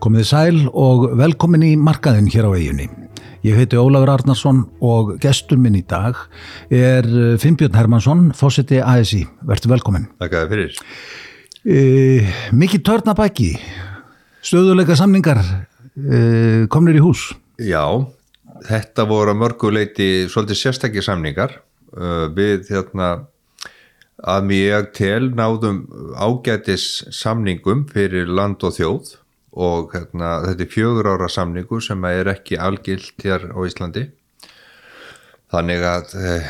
Komið þið sæl og velkomin í markaðinn hér á eyjunni. Ég heiti Ólafur Arnarsson og gestur minn í dag er Finnbjörn Hermannsson, forseti ASÍ. Vertu velkomin. Takk að þið fyrir. Mikið törn að baki, stöðuleika samningar komnir í hús. Já, þetta voru að mörgu leyti svolítið sérstakir samningar. Við að ég tel náðum ágætis samningum fyrir land og þjóð og þetta er 4 ára samningur sem er ekki algilt hér á Íslandi. Þannig að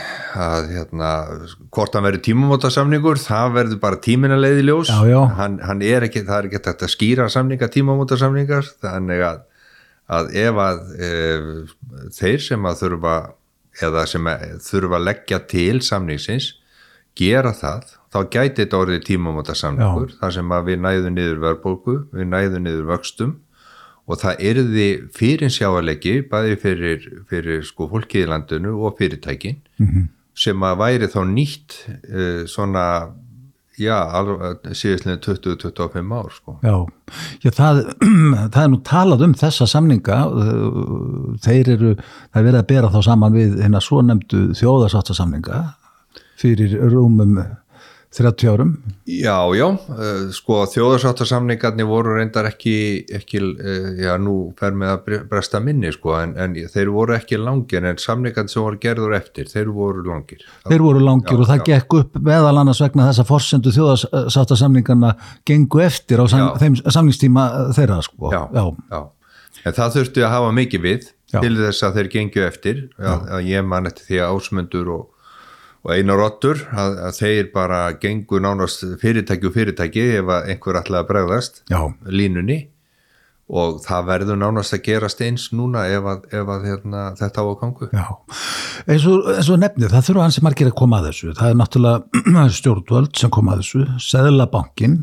hvort hann verður tímamótasamningur, það verður bara tíminn að leiða í ljós. Já. Hann er ekki, það er ekki þetta skýra samninga, tímamótasamningar, þannig að ef þeir sem að þurfa eða sem þurfa að leggja til samningsins gera það, þá gæti þetta orðið tímamótasamningur, þar sem að við næðum niður verðbólgu, við næðum niður vöxtum og það yrði fyrirsjáanleiki bæði fyrir sko fólkið í landinu og fyrirtækin sem að væri þá nýtt svona, síðastlega 20-25 ár sko. Já, það er nú talað þessa samninga, það er verið að bera þá saman við hérna svonefndu þjóðarsáttasamninga fyrir rúmum 30 árum. Já, sko þjóðarsáttasamningarnir voru reyndar ekki nú fer með að bresta minni sko, en þeir voru ekki langir, en samningarnir sem voru gerður eftir, þeir voru langir. Þeir voru langir og það gekk upp meðal annars vegna þess að forsendu þjóðarsáttasamningarna gengu eftir á þeim samningstíma þeirra sko. Já. En það þurfti að hafa mikið við til þess að þeir gengu eftir, að ég man eftir því að Ásmundur og Einar Oddur að þeir bara gengu nánast fyrirtæki ef einhver ætlaði að bregðast línunni og það verður nánast að gerast eins núna ef þetta á að gangu. Já, eins og nefnir, það þurfa ansi margir að koma að þessu. Það er náttúrulega stjórnvöld sem koma að þessu, Seðlabankinn,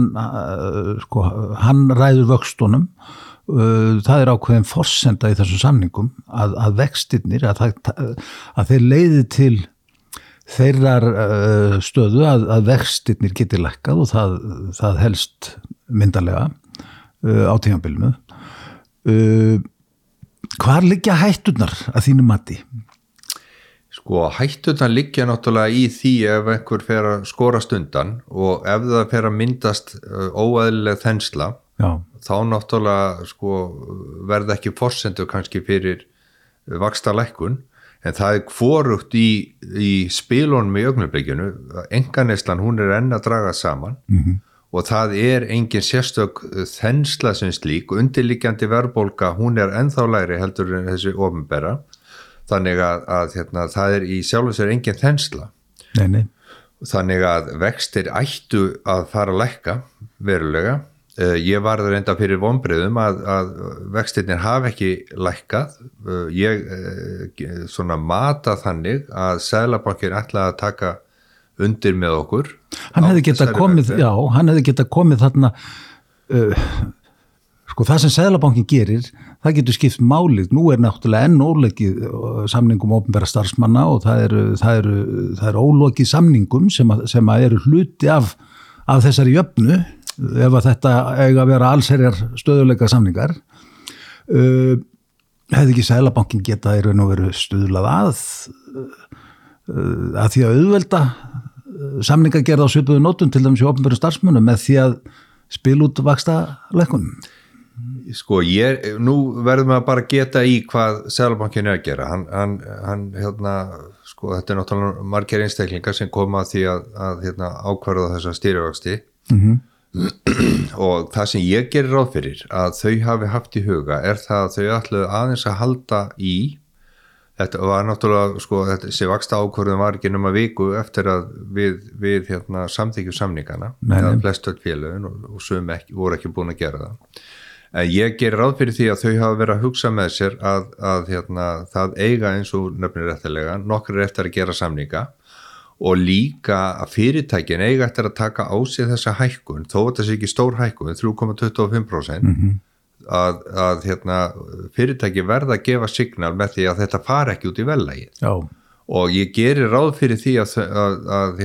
hann ræður vöxtunum. Það er ákveðin forsenda í þessum samningum að vextirnir, að þeir leiði til þeirrar stöðu að vextirnir geti lækkað og það helst myndarlega á tímabilinu. Hvar liggja hætturnar að þínu mati? Sko, hætturnar liggja náttúrulega í því ef einhver fer að skorast undan og ef það fer að myndast óeðlileg þensla, þá náttúrulega sko, verða ekki forsendur kannski fyrir vaxtalækkun. En það er hvorugt í spilunum í augnablikinu, einkaneyslan hún er enn að draga saman og það er engin sérstök þensla sem slík, undirliggjandi verðbólga, hún er ennþá lægri heldur en þessi opinbera, þannig að það er í sjálfu sér engin þensla. Nei. Þannig að vextir ættu að fara að lækka verulega. Ég varð reynda fyrir vonbrigðum að vextirnir hafa ekki lækkað. Ég svona mata þannig að Seðlabankinn ætlaði að taka undir með okkur. Hann hefði getað komið þarna sko það sem Seðlabankinn gerir, það getur skipt máli. Nú er náttúrulega enn ólokið samningum opinberra starfsmanna og það eru ólokið samningum sem eru hluti af þessari jöfnu. Ef að þetta eiga að vera allsherjar stöðuleika samningar hefði ekki Seðlabankinn geta í raun og veru stuðlað að því að auðvelda samningagerð á svipuðu nótum til dæmis í opinberum starfsmönnum með því að spila út vaxtalækkunum. Sko, nú verðum við bara geta í hvað Seðlabankinn er að gera. Hann sko, þetta er náttúrulega margir einstaklingar sem koma að því að ákvarða þessa stýrivexti. Og það sem ég gerir ráð fyrir að þau hafi haft í huga er það að þau ætluðu aðeins að halda í þetta var náttúrulega sko þessi vaxta ákvörðun var ekki nema viku eftir að við samþykkjum samningana eða flest öll félögin og sum voru ekki búin að gera það. En ég gerir ráð fyrir því að þau hafa verið að hugsa með sér að það eiga eins og nefnir réttilega nokkrir eftir að gera samninga og líka að fyrirtækin eiga eftir að taka á sig þessa hækkun, þó þetta sé ekki stór hækkun, 3,25%, að fyrirtæki verða að gefa signal með því að þetta fara ekki út í verðlagið. Já. Og ég gerir ráð fyrir því að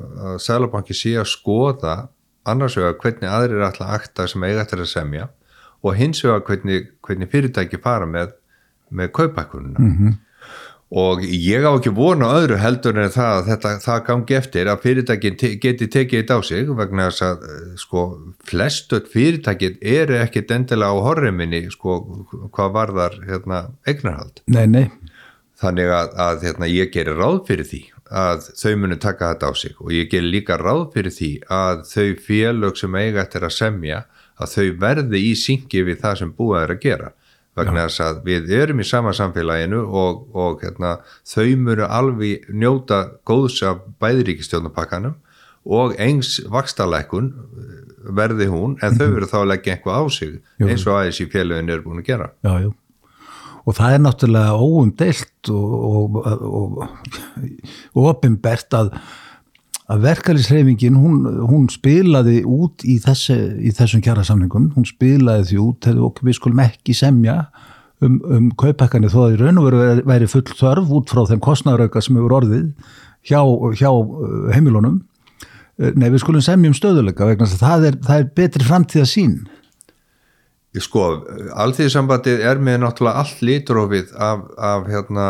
Seðlabanki sé að skoða annars vegar hvernig aðrir ætla að akta sem eiga eftir að semja og hins vegar hvernig fyrirtæki fara með kauphækkunina. Og ég á ekki vona öðru heldur en það að það gangi eftir að fyrirtækin geti tekið þetta á sig vegna þess að sko flestöld fyrirtækin eru ekkit endilega á horriminni sko hvað varðar eignarhald. Nei. Þannig að ég geri ráð fyrir því að þau munu taka þetta á sig og ég geri líka ráð fyrir því að þau félög sem eiga eftir að semja að þau verði í syngi við það sem búið er að gera. Vegna þess að við erum í sama samfélaginu og þau munu alveg njóta góðs af bæði ríkisstjórnarpakkanum og eins vaxtalækkun verði hún en þau verður þá að leggja eitthvað á sig eins og aðeins í félögin eru búin að gera. Já. Og það er náttúrulega óumdeilt og opinbert að verkalýðshreyfingin hún spilaði út í þessum kjarasamningum, hún spilaði því út og við skulum ekki semja kauphækkanir þó að í raun og veru væri full þörf út frá þeim kostnaðarauka sem hefur orðið hjá heimilunum. Nei, við skulum semja stöðuleika vegna þess að það er betri framtíðarsýn. Sko, Alþýðusambandið er með náttúrulega allt litrófið af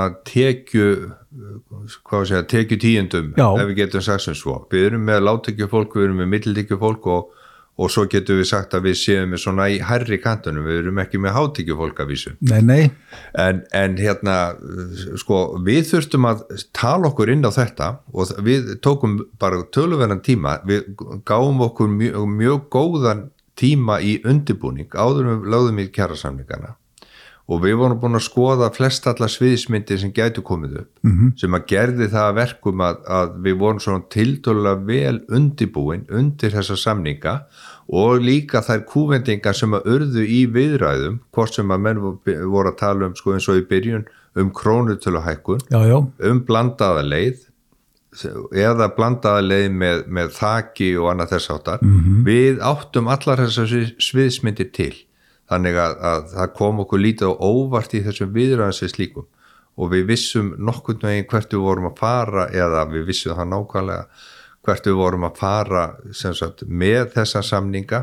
tekjutíundum ef við getum sagt sem svo. Við erum með lágtekjufólk, við erum með mitteltekjufólk og svo getum við sagt að við séum með svona í hærri kantunum, við erum ekki með hátekjufólk að vísu. Nei. En sko, við þurftum að tala okkur inn á þetta og við tókum bara töluverðan tíma, við gáum okkur mjög góðan tíma í undirbúning áður við lögðum í kjarasamningana og við vorum búin að skoða flest allar sviðismyndir sem gætu komið upp sem að gerði það að verkum að við vorum svona tiltölulega vel undirbúin undir þessa samninga og líka þær kúvendingar sem að urðu í viðræðum hvort sem að menn voru að tala sko eins og í byrjun krónutöluhækkun, blandaða leið eða blandaða leið með þaki og annað þess áttar. Við áttum allar þessar sviðsmyndir til þannig að það kom okkur lítið á óvart í þessum viðræðum slíkum og við vissum nokkurn veginn hvert við vorum að fara eða við vissum það nákvæmlega hvert við vorum að fara sem sagt, með þessa samninga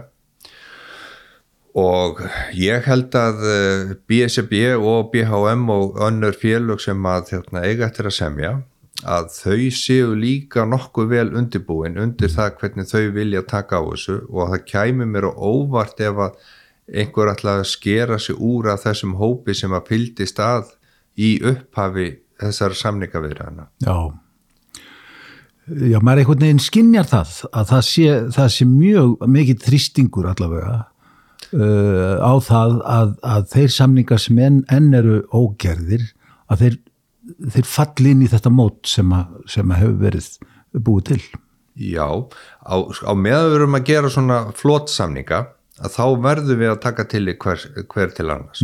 og ég held að BSRB og BHM og önnur félög sem að eiga eftir að semja að þau séu líka nokkuð vel undirbúin undir það hvernig þau vilja taka á þessu og það kæmi mér á óvart ef að einhver ætla að skera sig úr af þessum hópi sem að fylgdist að í upphafi þessar samningaviðræðna. Já, maður einhvern veginn skynjar að það sé mjög mikið þrýstingur allavega á það að þeir samningar sem enn eru ógerðir að þeir falli inn í þetta mót sem hefur verið búið til. Já, á meðan við erum að gera svona flotsamninga að þá verðum við að taka til hver til annars.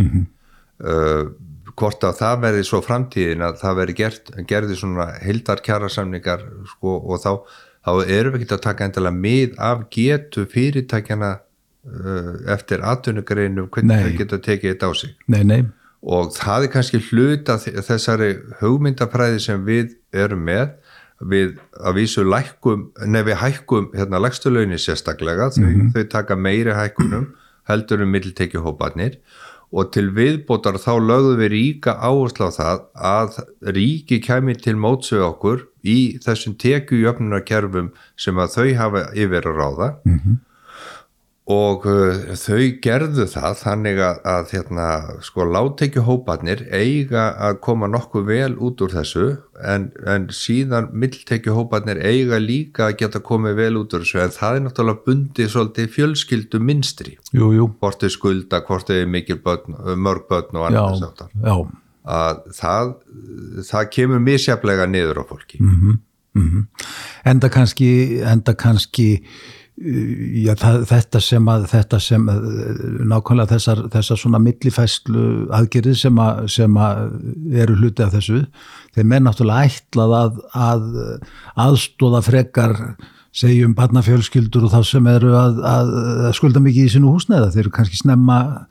Hvort að það verði svo framtíðin að það verði gerði svona heildarkjarasamningar sko, og þá erum við ekki að taka endilega mið af getu fyrirtækjana eftir atvinnugreinum hvernig þau geta tekið þetta á sig. Nei. Og það kannski hluta þessari hugmyndafræði sem við erum með við að vísu við hækkum lægstu launin sérstaklega þau taka meiri hækkunum heldur mitteltekjuhóparnir og til viðbótar þá lögðum við ríka áherslu á það að ríki kæmi til móts við okkur í þessum tekjujöfnunarkerfum sem að þau hafa yfir að ráða og þau gerðu það þannig að sko lágtekjuhóparnir eiga að koma nokkuð vel út úr þessu en síðan mitteltekjuhóparnir eiga líka að geta komið vel út úr þessu en það er náttúrulega bundið svolítið fjölskyldu minstri. Jú. Hvort þau skulda, hvort þau mikil börn, mörg börn og annað þess aftar. Að það kemur misjafnlega niður á fólki. Enda kannski já, þetta sem nákvæmlega þessar svona millifærslu aðgerðir sem eru hluti af þessu þeim náttúrulega ætlað að aðstoða frekar segjum barnafjölskyldur og þá sem eru að skulda mikið í sínu húsnæði þeir eru kannski snemma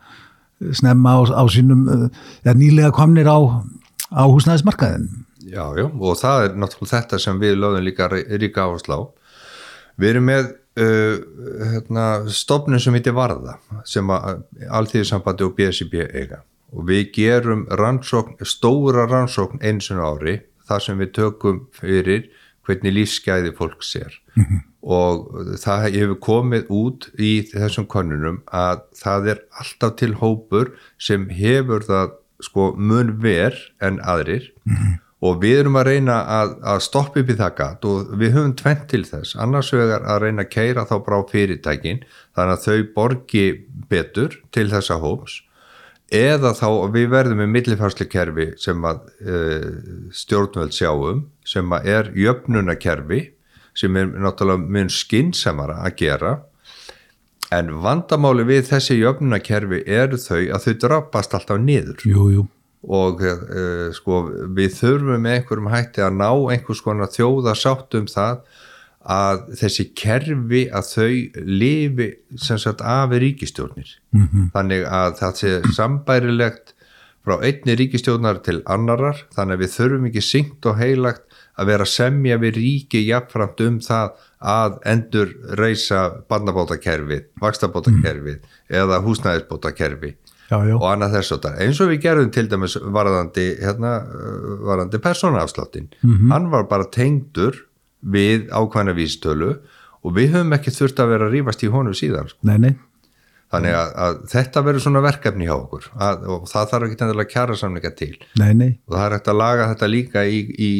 á sínum nýlega komnir á húsnæðismarkaðin. Já, og það er náttúrulega þetta sem við lögðum líka ríka áherslu á. Við erum með stofnun sem heitir Varða sem að Alþýðusambandi og BSIB eiga og við gerum stóra rannsókn einu sinni á ári þar sem við tökum fyrir hvernig lífsgæði fólk sér og það hefur komið út í þessum könnunum að það alltaf til hópur sem hefur það sko mun ver en aðrir og við erum að reyna að stoppa upp í það gat og við höfum tvennt til þess, annars vegar að reyna að keyra þá bara á fyrirtækin þannig að þau borgi betur til þessa hóps eða þá við verðum með millifærslukerfi sem að stjórnvöld sjáum sem að jöfnunarkerfi sem náttúrulega mun skynsamara að gera en vandamáli við þessi jöfnunarkerfi þau að þau drabbast alltaf niður. Jú. Og sko við þurfum með einhverjum hætti að ná einhvers konar þjóðarsátt það að þessi kerfi að þau lifi sem sagt af ríkisstjórnir þannig að það sé sambærilegt frá einni ríkisstjórnar til annarar þannig að við þurfum ekki syngt og heilagt að vera að semja við ríki jafnframt það að endur reisa barnabótakerfið, vaxtabótakerfið eða húsnæðisbótakerfi og annað þess að eins og við gerðum til dæmis varðandi persónuafsláttinn hann var bara tengdur við ákvæðna vísitölu og við höfum ekki þurft að vera að rífast í honum síðan sko. Nei. Þannig að þetta verður svona verkefni hjá okkur og það þarf ekki endilega kjarasamninga til Nei. og það hægt að laga þetta líka í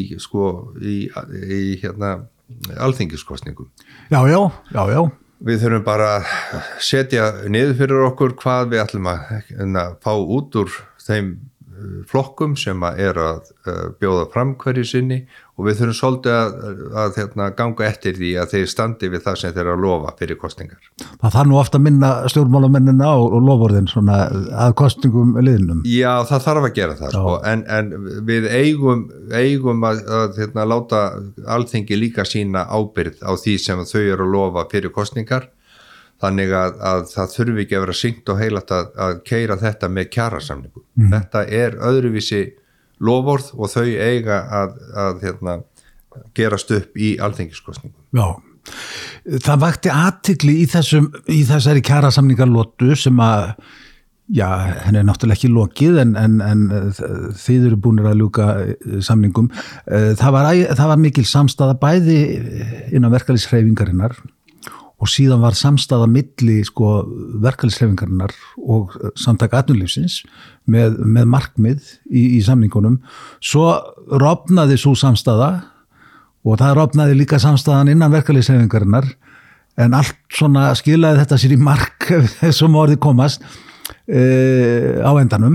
alþingiskosningum Já. Við þurfum bara að setja niður fyrir okkur hvað við ætlum að fá út úr þeim flokkum sem að bjóða fram hverju sinni og við þurfum svolítið að ganga eftir því að þeir standi við það sem þeir að lofa fyrir kosningar. Það þarf nú ofta að minna stjórnmálamennina og loforðin svona að kosningum liðnum. Já, það þarf að gera það sko, en við eigum að láta Alþingi líka sína ábyrgð á því sem þau eru að lofa fyrir kosningar. Þannig að það þurfi ekki að vera syngt og heilagt að keyra þetta með kjarasamningum. Þetta öðruvísi loforð og þau eiga að gerast upp í alþingiskosningum. Já, það vakti athygli í þessari kjarasamningarlotu sem að, henni náttúrulega ekki lokið en þið eru búinir að ljúka samningum. Það var mikil samstaða bæði innan verkalýðshreyfingarinnar og síðan var samstaða milli verkalýðshreyfingarinnar og samtaka atvinnulífsins með markmið í samningunum. Svo rofnaði svo samstaða og það rofnaði líka samstaðan innan verkalýðshreyfingarinnar en allt svona skilaði þetta sér í mark sem orðið komast á endanum.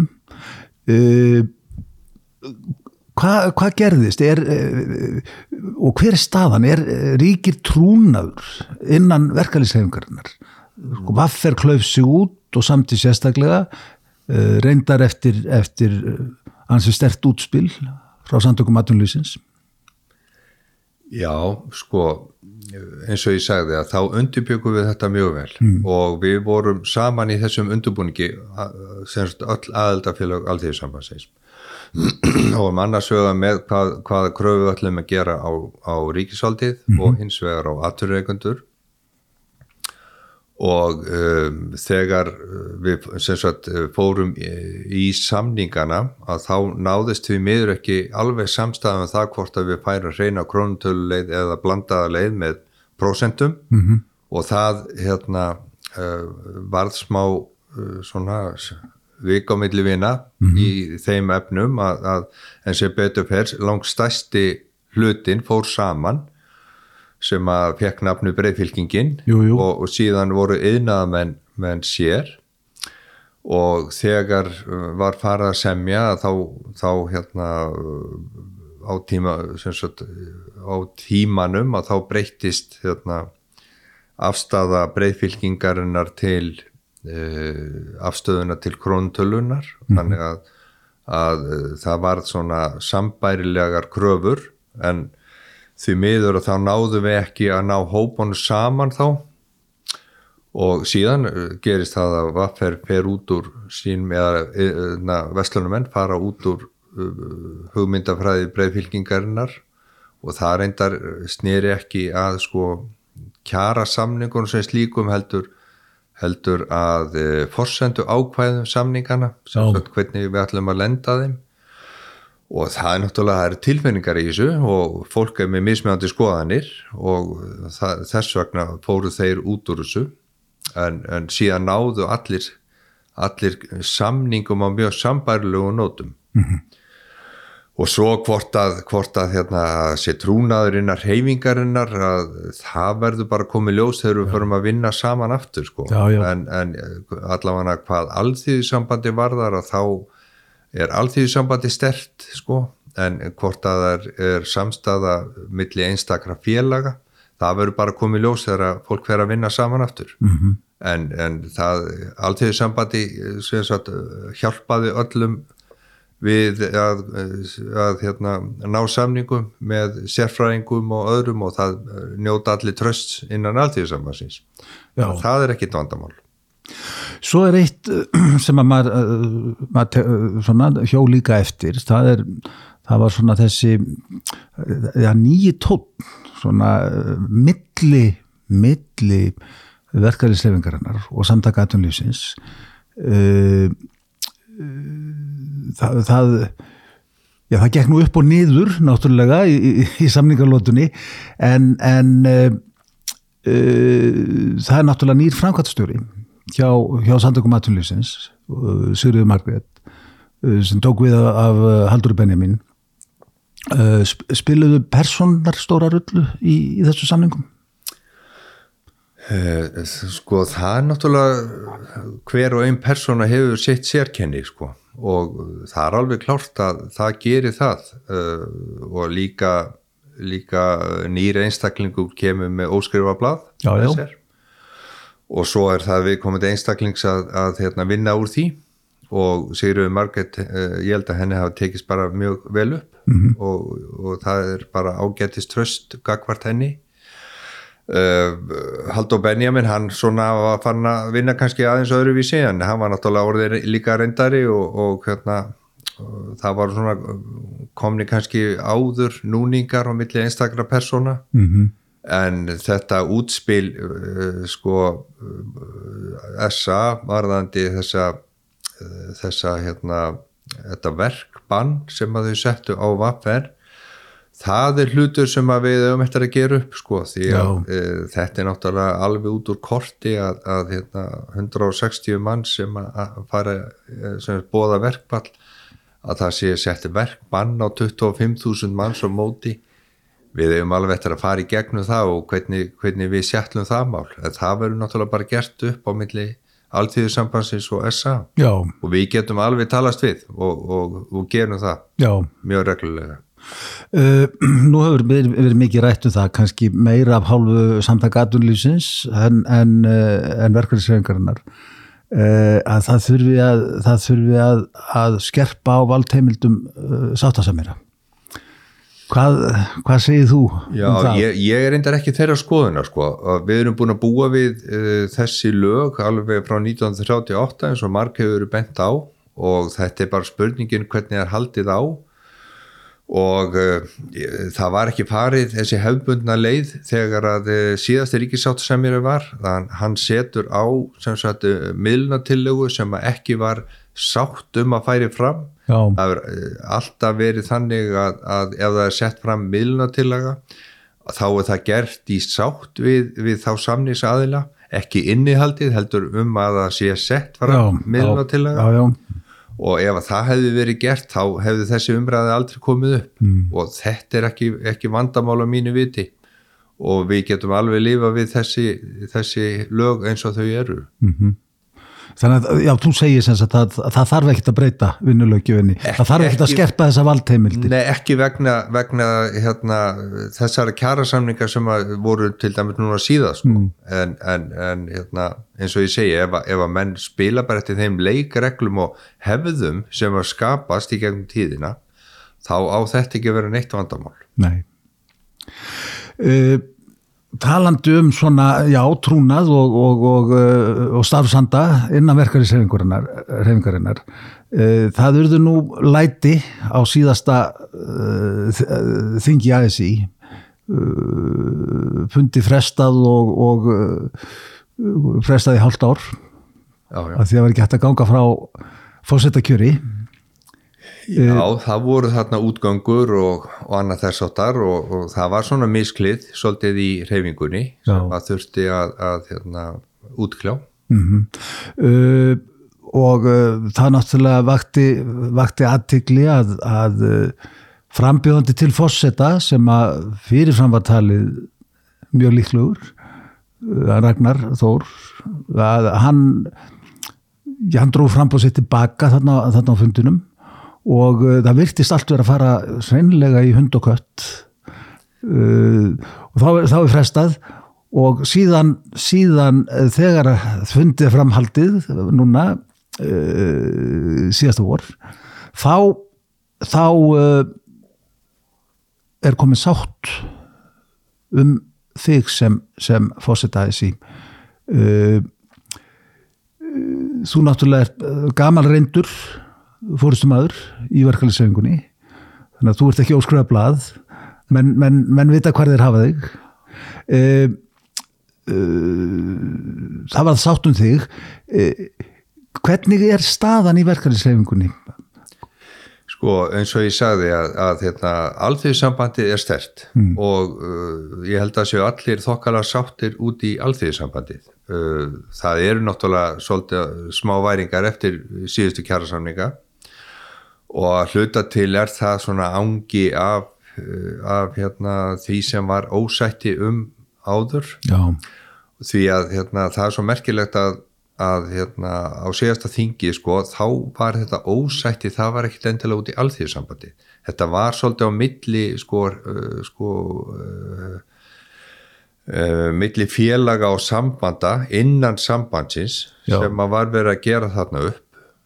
Hvað gerðist og hver staðan ríkir trúnaður innan verkalýðshreyfingarinnar? Vaffer klauf sig út og samti sérstaklega reyndar eftir ansi sterkt útspil frá samtökum atvinnulífsins. Já, eins og ég sagði að þá undirbjökum við þetta mjög vel og við vorum saman í þessum undirbúningi semst öll aðildafélög Alþýðusambandsins og annars vegar með hvaða kröfu við ætlum að gera á ríkisvaldið og hins vegar á atvinnureikendur og þegar við sem sagt fórum í samningana að þá náðist við miður ekki alveg samstæðan það hvort að við færum hreina krónutöluleið eða blandaða leið með prósentum og það varð smá svona vik á milli vina í þeim efnum að eins og betur fer langstærsti hlutin fór saman sem að fekk nafnu breiðfylkingin og síðan voru iðnaðarmenn sér og þegar var farið að semja þá á tímanum að þá breyttist afstaða breiðfylkingarinnar til afstöðuna til krónutölunar þannig að það var svona sambærilegar kröfur en því miður og þá náðum við ekki að ná hópunum saman þá og síðan gerist það að Vaffer fer út úr sín eða verslunumenn fara út úr hugmyndafræði breiðfylkingarinnar og það reyndar sneri ekki að kjarasamningunum sem slíkum heldur að forsendu ákvæðum samningana sem sagt hvernig við ætlum að lenda þeim og það náttúrulega tilfinningar í þessu og fólk með mismunandi skoðanir og þess vegna fóru þeir út úr þessu en síðan náðu allir samningum á mjög sambærilegu nótum og svo hvort að sé trúnaður innan hreyfingarinnar að það verður bara komið ljós þegar við förum að vinna saman aftur sko. En allavega hvað alþýðusambandi varðar að þá alþýðusambandi sterkt sko, en hvort að það samstaða milli einstakra félaga, það verður bara komið ljós þegar fólk fer að vinna saman aftur. En það alþýðusambandi sem sagt hjálpaði öllum við að ná samningum með sérfræðingum og öðrum og það njóta allir trösts innan alþýðusambandsins. Það ekkert vandamál. Svo eitt sem að maður svona hjó líka eftir, það var svona þessi nýji tónn svona milli verkalýðshreyfingarinnar og samtaka atvinnulífsins það gekk nú upp og niður náttúrulega í samningarlótunni en það náttúrulega nýr framkvæmdastjóri hjá samtökum atvinnulífsins Sigríður Margrét sem tók við af Halldóri Benjamín spiluðu persónar stóra rullu í þessu samningum? Sko það náttúrulega hver og ein persóna hefur sitt sérkenni sko og það alveg klárt að það gerir það og líka nýr einstaklingur kemur með óskrifa blað og svo það viðkomandi einstaklings að vinna úr því og Sigríður Margrét ég held að henni hafa tekist bara mjög vel upp og það bara ágætist tröst gagvart henni Halldór Benjamín hann svona var fann að vinna kannski aðeins öðruvísi en hann var náttúrulega orðið líka reyndari og það var svona komni kannski áður núningar á milli einstakra persóna en þetta útspil sko SA varðandi þetta verkbann sem að þau settu á VFR það hlutur sem að við höfum eftir að gera upp sko því að þetta náttúrulega alveg út úr korti að 160 mann sem að fara sem boða verkball að það sé setti verkbann á 25.000 manns á móti við höfum alveg eftir að fara í gegnum það og hvernig við settlum það mál en það verður náttúrulega bara gert upp á milli Alþýðusambandsins og SA og við getum alveg talast við og gerum það mjög reglulega. Nú hefur verið mikið rætt það kannski meira af hálfu samtaka atvinnulífsins en verkalýðshreyfingarinnar að það þurfi að skerpa á valdheimildum sáttasemjara. Hvað segir þú? Það? Ég reyndar ekki þeirra skoðunar sko. Við erum búin að búa við þessi lög alveg frá 1938 eins og marg hefur verið bent á og þetta bara spurningin hvernig haldið á og það var ekki farið þessi hefðbundna leið þegar að síðasti ríkissáttasemjari var hann setur á sem sagt miðlunartillögu sem ekki var sátt að færi fram það hefur alltaf verið þannig að ef það sett fram miðlunartillaga þá það gert í sátt við þá samningsaðila ekki innihaldið heldur að það sé sett fram miðlunartillaga og ef það hefði verið gert þá hefði þessi umræði aldrei komið upp og þetta ekki vandamál á mínu viti og við getum alveg lifa við þessi lög eins og þau eru. Þannig að þú segir sem sagt að það þarf ekkert að breyta vinnulöggjöfinni, það þarf ekkert að skerpa þessa valdheimildi. Nei, ekki vegna þessara kjarasamningar sem voru til dæmis núna síðast en eins og ég segi ef að menn spila bara eftir þeim leikreglum og hefðum sem að skapast í gegnum tíðina þá á þetta ekki að vera neitt vandamál. Nei. Talandi svona, trúnað og starfsanda innan verkalýðshreyfingarinnar. Það urðu nú læti á síðasta þingi ASÍ fundi frestað og frestað í hálft ár að því að var ekki hægt að ganga frá forsetakjöri. Já, það voru þarna útgöngur og annað þess áttar og það var svona misklið svolítið í hreyfingunni sem að þurfti að útkljá. Og það náttúrulega vakti athygli að frambjóðandi til forseta sem að fyrirfram var talið mjög líklegur, Ragnar Þór, að hann dró framboð sitt tilbaka þarna á fundinum og það virtist allt verið að fara hreinlega í hund og kött og þá frestað og síðan þegar fundið framhaldið núna síðasta vor þá komið sátt þig sem forseta ASÍ. Þú náttúrulega er gamalreyndur forystumaður í verkalýðshreyfingunni þannig að þú ert ekki óskrifað blað menn vita hvar þeir hafa þig. Það var sátt þig. Hvernig er staðan í verkalýðshreyfingunni? Sko eins og ég sagði að alþýðusambandið er sterkt og ég held að séu allir þokkalega sáttir út í alþýðusambandið. Það eru náttúrulega svolítið smá væringar eftir síðustu kjarasamninga og að hluta til er það svona angi af því sem var ósætti áður. Já. Því að það er svo merkilegt að á síðasta þingi sko, þá var þetta ósætti, það var ekkit endilega út í alþýðusambandi. Þetta var svolítið á milli félaga og sambanda innan sambandsins sem að var verið að gera þarna upp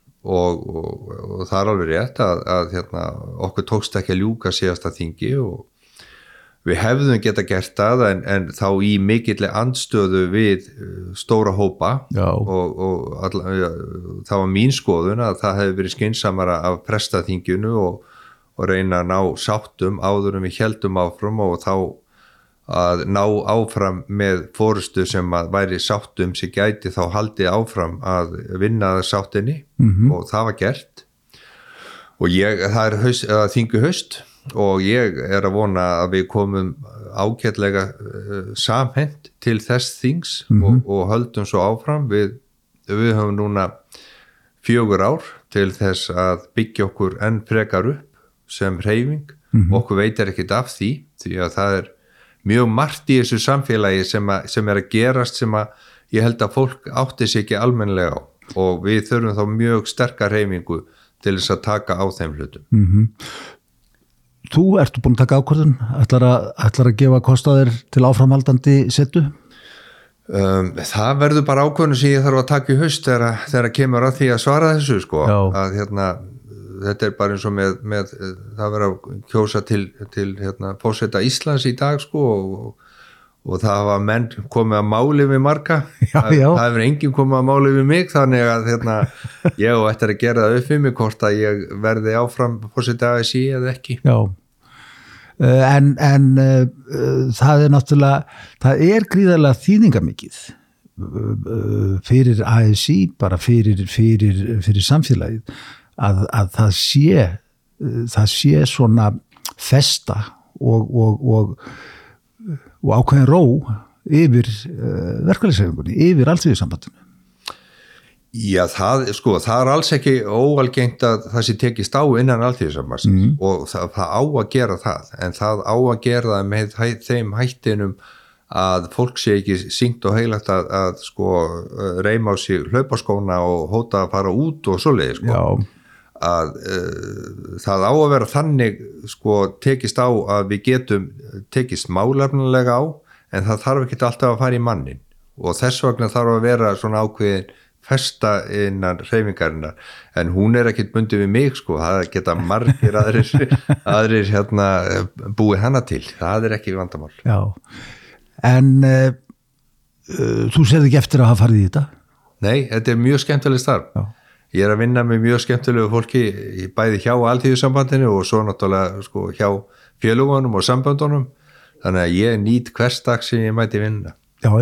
og það er alveg rétt að okkur tókst ekki að ljúka síðasta þingi og við hefðum geta gert það en þá í mikilli andstöðu við stóra hópa og það var mín skoðun að það hefði verið skynsamara af prestaþinginu og reyna að ná sáttum áður við héldum áfram og þá að ná áfram með forystu sem að væri sáttum sem gæti þá haldið áfram að vinna sáttinni og það var gert og það er þingu haust og ég er að vona að við komum ágætlega samhent til þess þings og höldum svo áfram við höfum núna 4 ár til þess að byggja okkur enn frekar upp sem hreyfing okkur veitir ekkit af því að það er mjög margt í þessu samfélagi sem er að gerast sem að ég held að fólk átti sig ekki almennilega á og við þurfum þá mjög sterka hreyfingu til þess að taka á þeim hlutum. Þú ertu búin að taka ákvörðun, ætlar að gefa kostaðir til áframhaldandi setu? Það verður bara ákvörðun sem ég þarf að taka í haust þegar kemur að því að svara þessu sko. Að þetta er bara eins og með það verður að kjósa til forseta Íslands í dag sko og það hafa menn komið að máli við marga. Það hefur enginn komið að máli við mig þannig að ég og ættir að gera það upp við mig hvort að ég verði áfram forseta ASÍ eða ekki. Já. En það er náttúrulega, það er gríðarlega þýðingamikið fyrir ASÍ, bara fyrir samfélagið að það sé svona festa og ákveðin ró yfir verkalýðshreyfingunni, yfir alþýðusambandinu. Já, það er alls ekki óalgengt að það sé tekist á innan alþýðusambandsins og það á að gera það, en það á að gera það með þeim hættinum að fólk sé ekki sýnt og heilagt að reyma á sig hlaupaskóna og hóta að fara út og svoleiðis sko. Að það á að vera þannig tekist á að við getum tekist málefnilega á en það þarf ekki alltaf að fara í mannin og þess vegna þarf að vera svona ákveðin festa innan hreyfingarinnar en hún er ekkit bundið við mig það geta margir aðrir búið hana til, það er ekki vandamál. Já, en þú séð ekki eftir að hafa farið í þetta? Nei, þetta er mjög skemmtileg starf. Já. Ég er að vinna með mjög skemmtilegu fólki bæði hjá alþýðusambandinu og svo náttúrulega hjá félagunum og sambandunum þannig að ég nýt hvers dag sem ég mæti vinna. Já.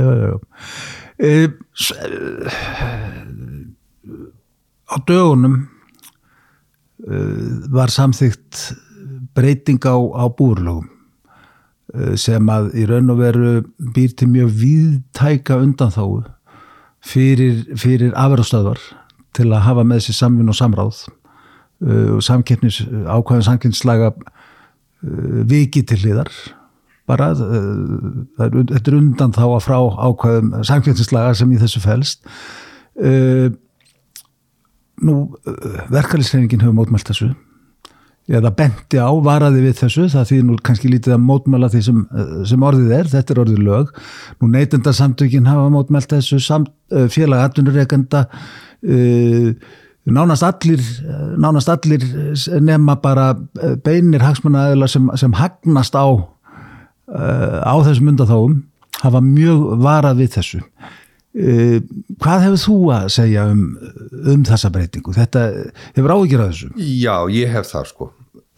Á dögunum var samþykkt breyting á búurlögum sem að í raun og veru býr til mjög víðtæka undanþágu fyrir afurðastöðvar til að hafa með sér samvinnu og samráð ákvæðin samkeppnislaga viki til hliðar bara þetta er undanþága frá ákvæðum samkeppnislaga sem í þessu felst nú verkalýðshreyfingin hefur mótmælt þessu eða benti á, varaði við þessu, það því nú kannski lítið að mótmæla því sem orðið þetta er orðið lög. Nú neytendasamtökin hafa mótmælt þessu, félag atvinnurekenda, nánast allir nema bara beinir hagsmunaaðilar sem hagnast á þessum undanþágum, hafa mjög varað við þessu. Hvað hefur þú að segja þessa breytingu? Þetta hefur áhyggjur af þessu? Já, ég hef það sko.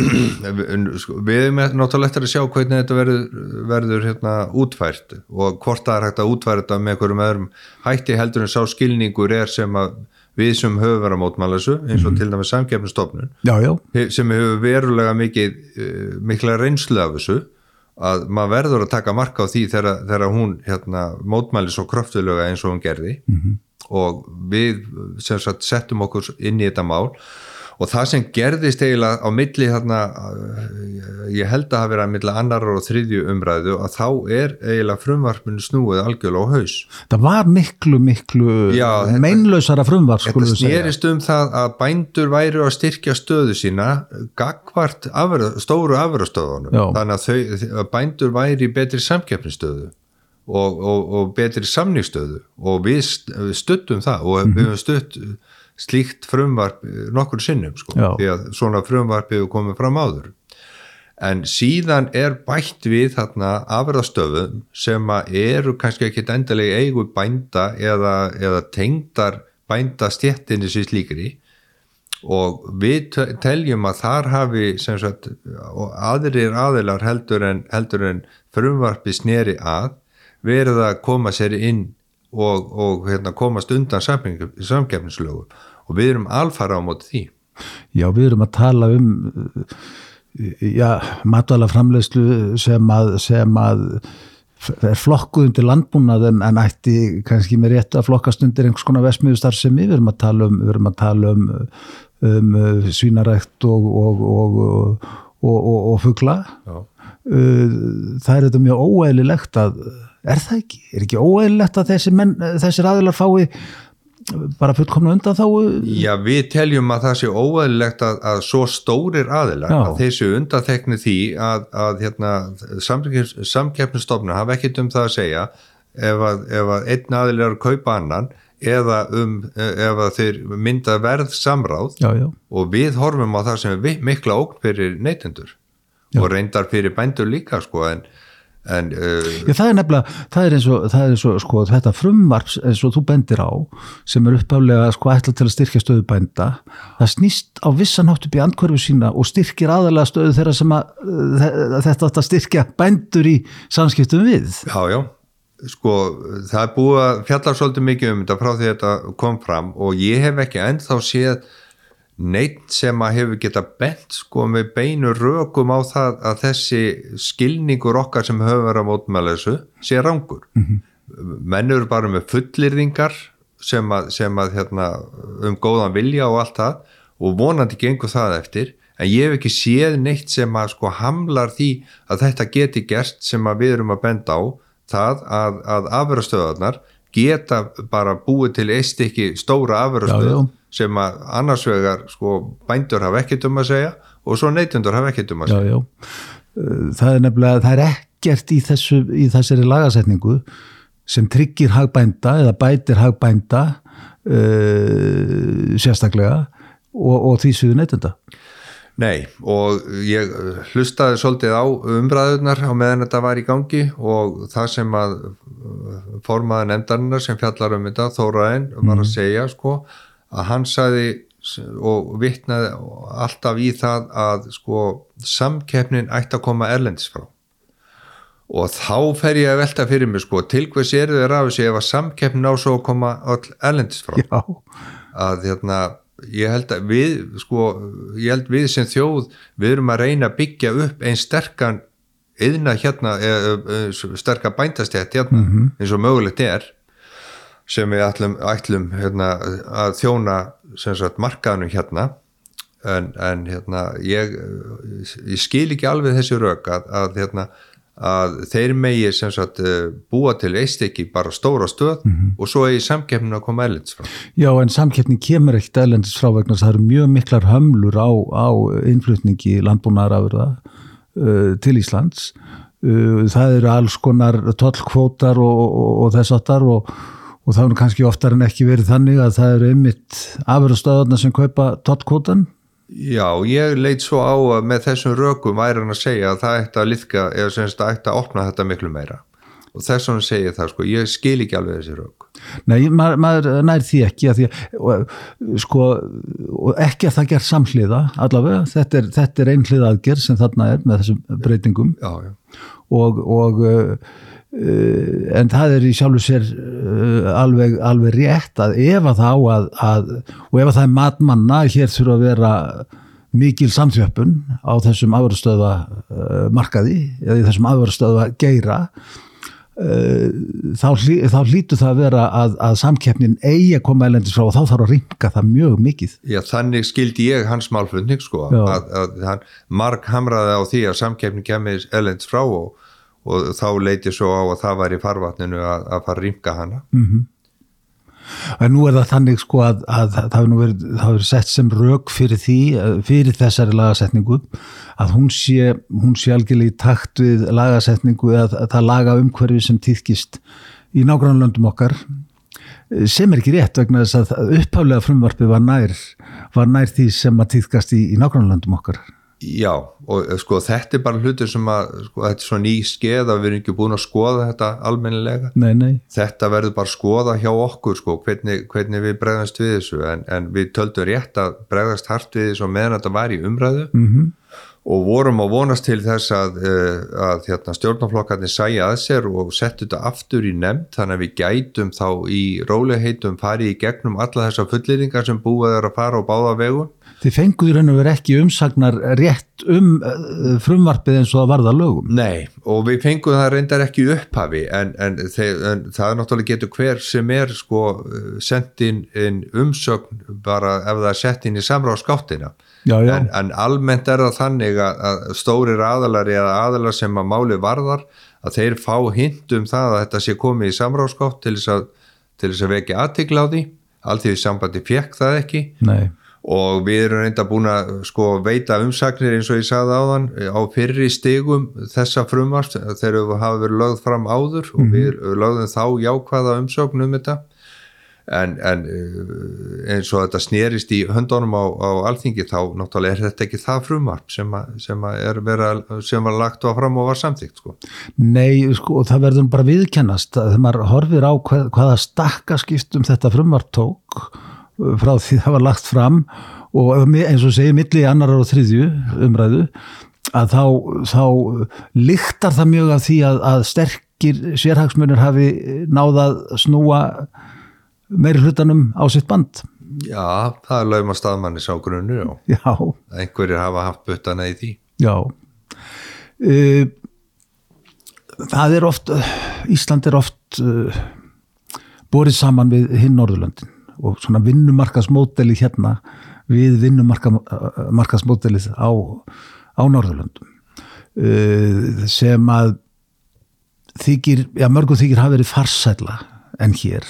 Við erum náttúrulega eftir að sjá hvernig þetta verður útfært og hvort það er hægt að útfæra þetta með einhverjum öðrum hætti heldur en sá skilningur sem að við sem höfum verið að mótmæla þessu eins og til dæmis Samkeppnisstofnun sem hefur verulega mikla reynslu af þessu að maður verður að taka mark á því þegar hún mótmæli svo kröftulega eins og hún gerði og við sem sagt settum okkur inn í þetta mál og það sem gerðist eiginlega á milli ég held að hafa verið að milli annarar og þriðju umræðu að þá eiginlega frumvarpinu snúið algjörlega á haus. Það var miklu meinlausara frumvarp. Þetta snerist það að bændur væru að styrkja stöðu sína gagnvart stóru afurðastöðunum. Þannig að bændur væri í betri samkeppnisstöðu og betri samningsstöðu og við studdum það og við höfum stutt slíkt frumvarp nokkur sinnum því að svona frumvarp hefur komið fram áður en síðan bætt við afurðastöðum sem eru kannski ekki endilega eigu bænda eða tengdar bændastéttinni sem slíkri og við teljum að þar hafi sem sagt aðrir aðilar heldur en frumvarpi sneri að verið að koma sér inn og komast undan samkeppnislögum og við erum alfara á móti því. Já, við erum að tala matvælaframleiðslu sem að flokkuð undir landbúnað en ætti kannski með rétt að flokkast undir einhvers konar verksmiðjustarfsemi. Við erum að tala um svínarækt og fugla. Það er þetta mjög óeðlilegt það ekki? Er ekki óeðlilegt að þessir aðilar fái bara fullkomna undan þá? Já, við teljum að það sé óeðlilegt að svo stórir aðilar að þeir séu undanþegni því að Samkeppnisstofnun hafa ekkert það að segja ef að einn aðilar er að kaupa annan eða ef að þeir mynda verð samráð og við horfum á það sem mikla ógn fyrir neytendur og reyndar fyrir bændur líka það er nefnilega, það er eins og þetta frumvarp eins og þú bendir á sem upphaflega ætlað til að styrkja stöðu bænda, það snýst á vissan hátt upp í andhverfu sína og styrkir aðalega stöðu þeirra sem þetta styrkja bændur í samskiptum við. Já, það er búið að fjalla svolítið mikið þetta frá því þetta kom fram og ég hef ekki ennþá séð neitt sem að hefur geta bent með beinu rökum á það að þessi skilningur okkar sem höfum verið að mótmæla þessu sé rangur. Menn eru bara með fullyrðingar sem að góðan vilja og allt það og vonandi gengur það eftir en ég hef ekki séð neitt sem að hamlar því að þetta geti gerst sem að við erum að benda á það að afurðastöðvarnar geta bara búið til eitt stykki stóra afurðastöð sem að annars vegar bændur hafa ekkert að segja og svo neytendur hafa ekkert að segja. Það er nefnilega, það er ekkert í þessari lagasetningu sem tryggir hag bænda eða bætir hag bænda sérstaklega og því síðu neytenda. Nei, og ég hlustaði svolítið á umræðurnar á meðan þetta var í gangi og það sem að formaður nefndarinnar sem fjallar þetta, Þórainn, var að segja að hann sagði og vitnaði alltaf í það að samkeppnin ætti að koma erlendis frá og þá fer ég að velta fyrir mig sko, til hvers eru þeir af þessu ef að samkeppnin á svo að koma öll erlendis frá. Já. Að ég held að við sem þjóð, við erum að reyna að byggja upp einn sterkan iðna hérna, sterkan bændastjætt hérna, eins og mögulegt sem við ætlum að þjóna sem sagt markaðnum hérna, en ég skil ekki alveg þessi rök að þeir megi sem sagt búa til ekki bara stóra stöð og svo í samkeppnin að koma erlendis frá. Já, en samkeppnin kemur ekkert erlendis frá vegna þess að það eru mjög miklar hömlur á innflutningi landbúnaðarafurða til Íslands. Það eru alls konar tollkvótar og þess áttar og það er kannski oftar en ekki verið þannig að það eru einmitt afurðastöðvarnar sem kaupa tollkvótan. Já, ég leit svo á að með þessum rökum væri hann að segja að það ætti að liðka eða sem þetta ætti að opna þetta miklu meira og þess vegna segi ég það sko, ég skil ekki alveg þessi rök. Nei, maður nær því ekki að og ekki að það gert samhliða allavega, þetta er einhliða aðgerð sem þarna með þessum breytingum. Já. Og en það í sjálfu sér alveg rétt að ef að það og ef að það matmanna hér þurfa að vera mikil samþjöppun á þessum afurðastöðva markaði eða í þessum afurðastöðva geira þá hlýtur það að vera að samkeppnin eigi að koma erlendis frá og þá þarf að rýmka það mjög mikið. Já, þannig skildi ég hans málflutning sko, að hann marghamraði á því að samkeppnin kemur erlendis frá og þá leiti svo á að það var í farvatninu að fara að rýmka hana. En nú það þannig sko að það hefur sett sem rök fyrir þessari lagasetningu að hún sé algjörlega í takt við lagasetningu eða það laga umhverfi sem tíðkist í nágrannalöndum okkar sem ekki rétt vegna þess að upphaflega frumvarpið var nær því sem að tíðkast í nágrannalöndum okkar. Já, og sko þetta bara hlutur sem þetta svo ný skeið að við erum ekki búin að skoða þetta almennilega. Nei. Þetta verður bara skoða hjá okkur sko, hvernig við bregðast við þessu, en við töldum rétt að bregðast hart við þessu meðan þetta var í umræðu og vorum að vonast til þess að stjórnarflokkarnir sæja að sér og settu þetta aftur í nefnd, þannig að við gætum þá í rólegheitum farið í gegnum alla þessar fullyrðingar sem búið að fara á báða vegun. Þið fenguðu raun og veru ekki umsagnar rétt frumvarpið eins og það varða lögum. Nei, og við fenguðu það reyndar ekki upphafi en það náttúrulega getur hver sem sko sent inn umsögn bara ef það sett inn í samráðsgáttina. Já. En almennt það þannig að stórir aðalari eða aðalar sem að máli varðar að þeir fá hint það að þetta sé komið í samráðsgátt til þess að vekja athygli á því. Alþýðusambandið fékk það ekki. Nei. Og við erum reynda búin að sko veita umsagnir eins og ég sagði áðan á fyrri stigum þessa frumvarps þegar við hafa verið lögð fram áður og við lögðum þá jákvæða umsögn þetta en eins og þetta snerist í höndunum á Alþingi þá náttúrulega þetta ekki það frumvarp sem var lagt á fram og var samþykkt sko. Nei, sko, það verður bara viðkennast þegar maður horfir á hvaða stakkaskiptum þetta frumvarp tók frá því það var lagt fram og eins og segir milli annar og þriðju umræðu að þá lyktar það mjög af því að sterkir sérhagsmunir hafi náð að snúa meiri hlutanum á sitt band. Já, það lauma staðmannis á grunnu Já. Einhverjir hafa haft buttana í því. Já. Það oft, Ísland oft borið saman við hinn Norðurlöndin og svona vinnumarkaðsmódeli hérna við vinnumarkaðsmódelið á Norðurlöndum sem að mörgum þykir hafa verið farsælla en hér.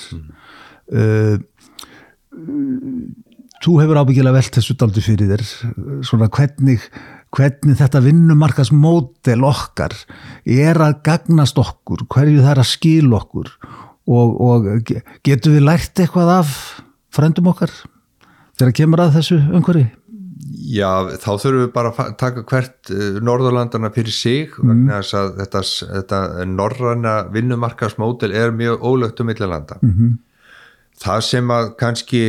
Þú hefur ábyggilega velt þessu dálítið fyrir þér svona hvernig þetta vinnumarkaðsmódel okkar að gagnast okkur, hverju það að skila okkur og getum við lært eitthvað af frændum okkar þegar kemur að þessu umhverfi? Já, þá þurfum við bara að taka hvert Norðurlandana fyrir sig vegna þess að þetta norræna vinnumarkaðsmódel mjög ólögt milli landa. Það sem að kannski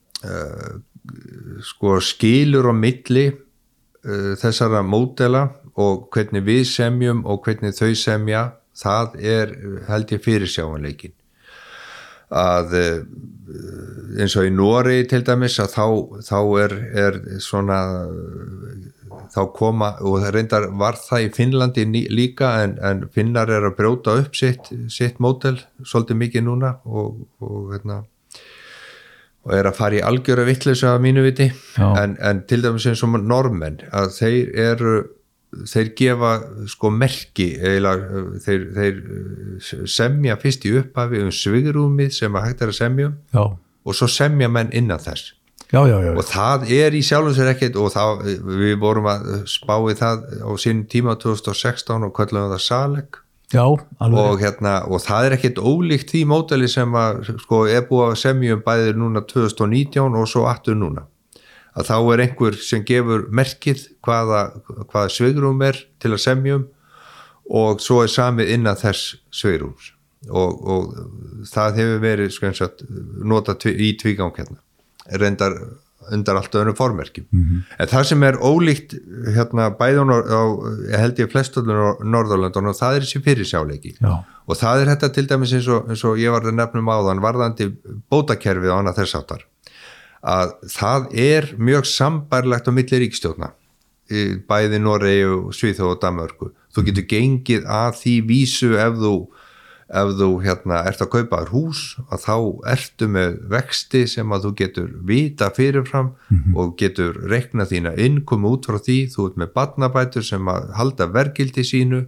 sko skilur á milli þessara módela og hvernig við semjum og hvernig þau semja, það held ég fyrirsjáanleikin. Að eins og í Noregi til dæmis að þá er svona þá koma, og það reyndar var það í Finnlandi líka en Finnar að brjóta upp sitt módel svolítið mikið núna og að fara í algjöra vitleysu af mínu viti en til dæmis eins og Norðmenn að þeir gefa sko merki eiginlega þeir semja fyrst í upphafi svigrúmið sem að hægt að semja og svo semja menn innan þess og það í sjálfum sér ekkert og við vorum að spá í það á sínum tíma 2016 og kölluðum það Saleg og það ekkert ólíkt því módeli sem að sko búið að semja bæði núna 2019 og svo aftur núna að þá einhver sem gefur merkið hvaða svigrum til að semjum og svo samið innan þess svigrums og það hefur verið skensat notað í tvígang reyndar undar allt öðrum formerkjum. En það sem ólíkt bæði á held ég flestöllum Norðurlöndunum og það þessi fyrirsjáleiki og það þetta til dæmis eins og ég var að nefnum áðan varðandi bótakerfið á annað þess áttar að það mjög sambærilegt á milli ríkisstjórna bæði Noregi og Svíþjóð og Danmörku. Þú getur gengið að því vísu ef þú ert að kaupa þér hús að þá ertu með vexti sem að þú getur vita fyrirfram og getur reiknað þína innkomu út frá því, þú ert með barnabætur sem að halda verðgildi sínu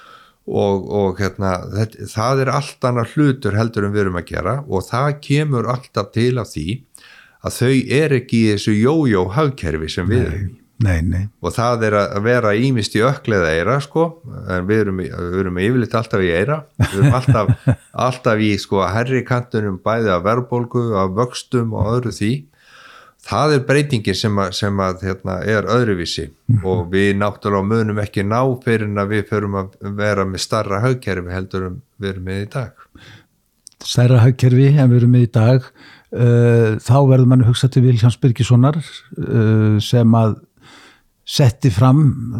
og það allt annar hlutur heldur en við erum að gera og það kemur alltaf til af því að þau ekki í þessu jójó hagkerfi sem við erum í. Nei. Og það að vera ýmist í ökleða eira sko, en við erum yfirleitt alltaf í eira, við erum alltaf í sko herri kantunum bæði af verðbólgu, af vöxtum og öðru því. Það breytingin sem að öðruvísi og við náttúrulega munum ekki ná fyrir en að við förum að vera með starra hagkerfi heldur við erum með í dag. Stærra hagkerfi en við erum með í dag, þá verður mann hugsa til Vilhjálms Birgissonar sem að setti fram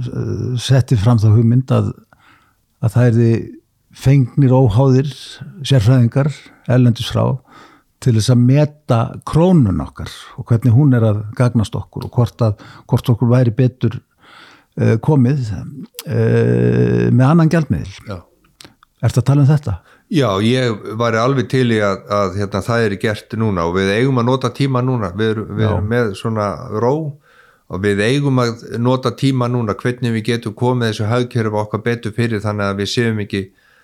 þá hugmynd að það fengnir óháðir sérfræðingar erlendis frá til þess að meta krónun okkar og hvernig hún að gagnast okkur og hvort okkur væri betur komið með annan gjaldmiðil. Ertu að tala þetta? Já, ég var alveg til í að það gert núna og við eigum að nota tíma núna, við erum með svona ró og við eigum að nota tíma núna hvernig við getum komið þessu hagkerfi okkar betur fyrir þannig að við séum ekki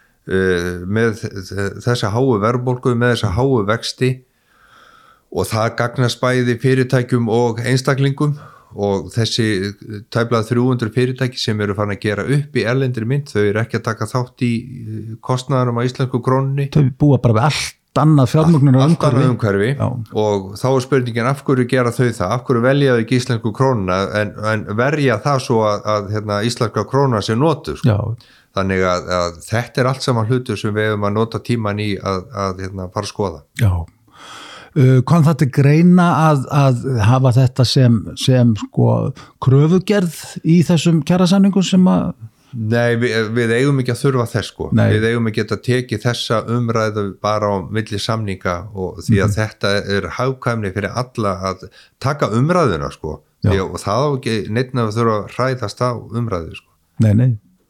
með þessa háu verðbólgu, með þessa háu vexti og það gagnast bæði fyrirtækjum og einstaklingum og þessi tæplega 300 fyrirtæki sem eru farin að gera upp í erlendri mynt, þau ekki að taka þátt í kostnaðarum á íslensku krónunni. Þau búa bara við allt annað fjármögnunar umhverfi og þá spurningin af hverju gera þau það, af hverju velja þau ekki íslensku krónuna en verja það svo að íslenska króna sé notuð þannig að þetta allt saman hlutur sem við hefum að nota tíman í að fara að skoða. Já. Kom það til greina að hafa þetta sem sko kröfugerð í þessum kjarasamningum sem að Nei, við eigum ekki að þurfa þess sko. Við eigum ekki að teki þessa umræðu bara á milli samninga og því að þetta hagkvæmni fyrir alla að taka umræðuna sko. Og það á ekki neitt að þurfa að hræðast á umræðu sko. Nei.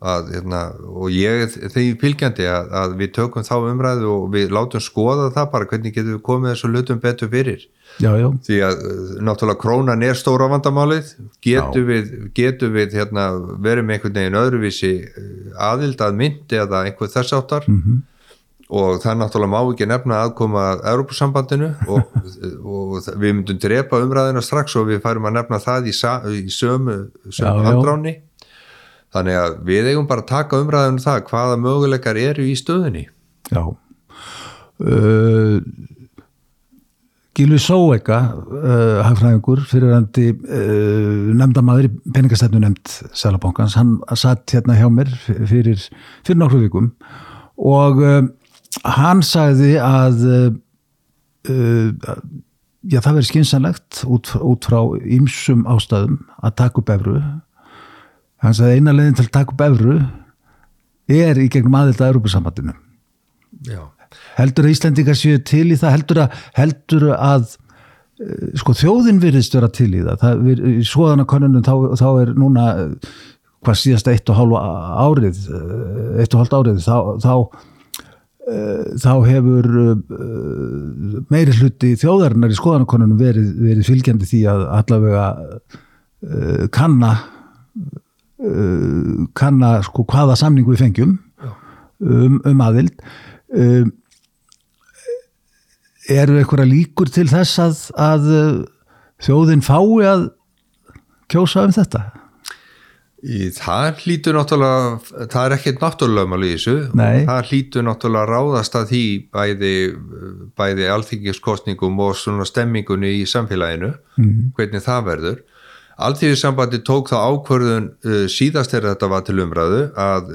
Og ég því fylgjandi að við tökum þá umræðu og við látum skoða það bara hvernig getum við komið þessu hlutum betur fyrir. Já. Því að náttúrulega krónan stóra vandamálið, getum við verið með einhvern veginn öðruvísi aðild að mynt eða einhver þess áttar og það náttúrulega má ekki nefna aðkoma að Evrópusambandinu og við myndum drepa umræðina strax og við færum að nefna það í sömu andráni. Þannig að við eigum bara að taka umræðinu það hvaða möguleikar eru í stöðunni. Já. Gylfi Zoëga, hagfræðingur, fyrirverandi nefndamaður í peningastefnunefnd Seðlabankans, hann satt hérna hjá mér fyrir nokkru vikum og hann sagði að það verið skynsamlegt út frá ýmsum ástæðum að taka upp evru Hann sagði eina leiðin til að taka upp evru í gegnum aðild að Evrópusambandinu. Já. Heldur að Íslendingar séu til í það, heldur að sko þjóðin virðist vera til í það, í skoðanakönnunum þá núna hvað síðast 1,5 árið þá hefur meiri hluti þjóðarinnar í skoðanakönnunum verið fylgjandi því að allavega kanna sko hvaða samningu við fengjum aðild. Eru einhverja líkur til þess að þjóðin fái að kjósa þetta? Það hlýtur náttúrulega, það er ekkert náttúrulega í þessu. Það hlýtur náttúrulega að ráðast að því bæði alþingiskosningum og svona stemmingunni í samfélaginu, hvernig það verður. Alþýðusambandi tók það ákvörðun síðast þegar þetta var til umræðu að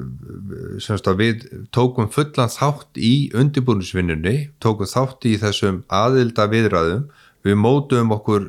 við tókum fullan þátt í undirbúningsvinnunni, tókum þátt í þessum aðilda viðræðum, við mótum okkur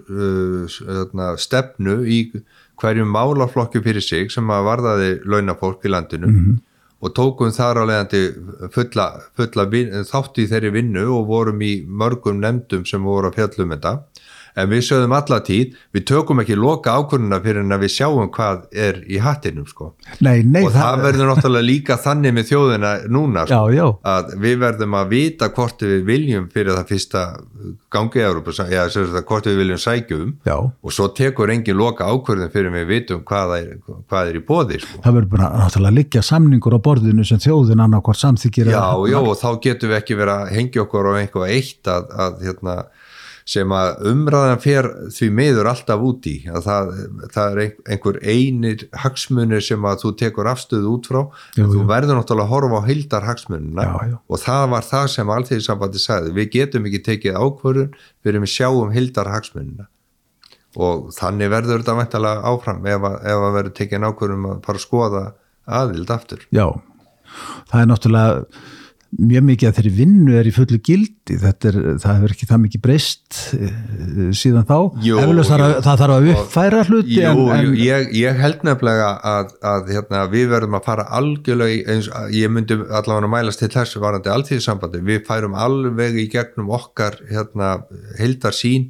stefnu í hverjum málaflokki fyrir sig sem að varðaði launafólk í landinu og tókum þar á leiðandi fulla þátt í þeirri vinnu og vorum í mörgum nefndum sem voru að fjalla þetta. En við sögðum alla tíð, við tökum ekki loka ákvörðuna fyrir en að við sjáum hvað er í hattinum, sko. Nei, og það verður náttúrulega líka þannig með þjóðina núna, sko, já. Að við verðum að vita hvort við viljum fyrir það fyrsta gangi í Evrópu, hvort við viljum sækjum og svo tekur engin loka ákvörðun fyrir við vitum hvað er í boði, sko. Það verður bara náttúrulega liggja samningur á borðinu sem þjóðin annarkvort samþykkir. Já, og þá getum við ekki verið að hengja okkur á einhvað eitt að sem að umræðan fer því miður alltaf út í að það er einhver einir hagsmunir sem að þú tekur afstöðu út frá þú verður náttúrulega að horfa á heildar hagsmunina og það var það sem Alþýðusambandið sagði, við getum ekki tekið ákvörðun fyrir við sjáum heildar hagsmunina og þannig verður þetta væntanlega áfram ef að verður tekið ákvörðun að fara að skoða aðild aftur. Já, það er náttúrulega mjög mikið að þeirri vinnu í fullu gildi, það hefur ekki það mikið breyst síðan þá. Það þarf að uppfæra hluti. Ég held nefnilega að við verðum að fara algjörlega, ég myndi allavega mælast til þessu varandi Alþýðusambandi, við færum alveg í gegnum okkar heildarsýn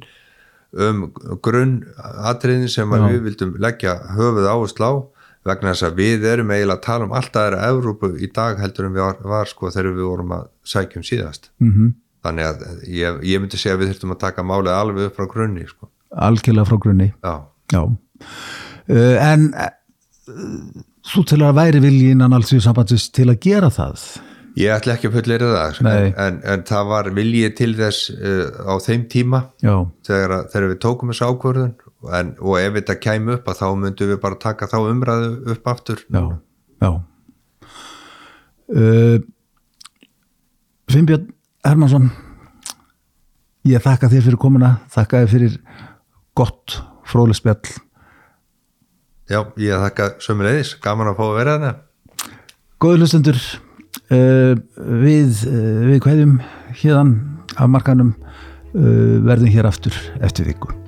grunnatriðin sem við vildum leggja höfuð áherslu á vegna þess að við erum eiginlega að tala alltaf aðra Evrópu í dag heldur en við var sko þegar við vorum að sækjum síðast. Þannig að ég myndi segja að við þurftum að taka málið alveg upp frá grunni, sko. Algjörlega frá grunni. Já. En þú til að væri vilji innan Alþýðusambandsins til að gera það? Ég ætla ekki að fullyrða það, en það var vilji til þess á þeim tíma þegar við tókum þessu ákvörðun og ef þetta kæmi upp að þá myndum við bara taka þá umræðu upp aftur. Já. Finnbjörn Hermannsson, ég þakka þér fyrir komuna, þakka þér fyrir gott fróðlegt spjall. Já, ég þakka sömuleiðis, gaman að fá að vera þarna. Góður hlustendur, við kveðjum hérðan af markanum, verðum hér aftur eftir viku.